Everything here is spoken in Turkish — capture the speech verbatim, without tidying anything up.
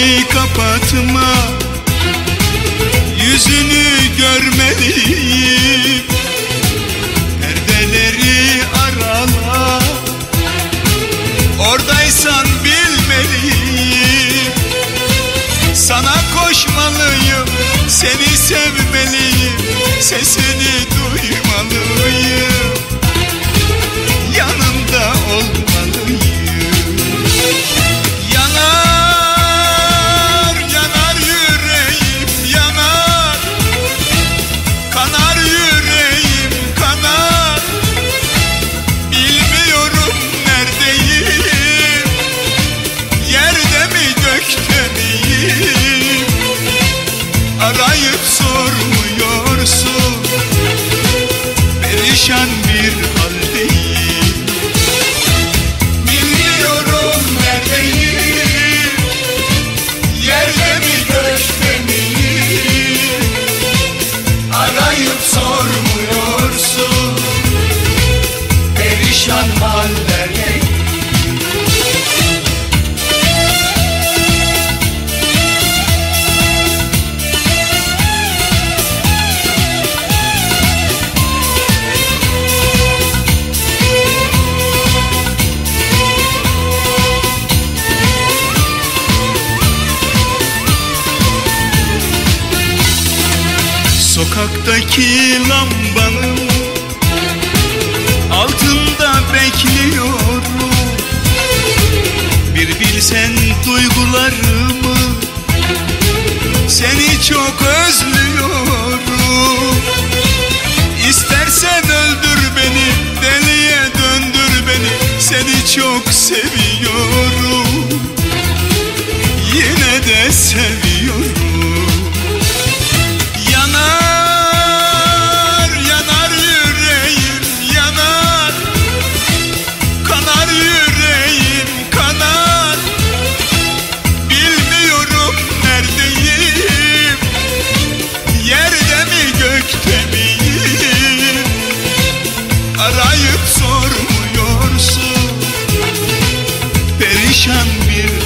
gözlerimi kapatma, yüzünü görmeliyim. Perdeleri arala, oradaysan bilmeliyim. Sana koşmalıyım, seni sevmeliyim, sesini duymalıyım, yanında olmalıyım. Yanar, yanar yüreğim, yanar, kanar yüreğim, kanar. Bilmiyorum neredeyim, yerde mi gökte miyim? Arayıp sormuyorsun, perişan bir haldeyim. Bilmiyorum neredeyim, yerde mi gökte miyim? Arayıp sormuyorsun, perişan haldeyim. Sokaktaki lambanın altında bekliyorum. Bir bilsen duygularımı, seni çok özlüyorum. İstersen öldür beni, deliye döndür beni, seni çok seviyorum, yine de seviyorum. Yanar, yanar yüreğim, yanar, kanar yüreğim, kanar. Bilmiyorum neredeyim, yerde mi gökte miyim? Arayıp sormuyorsun, perişan bir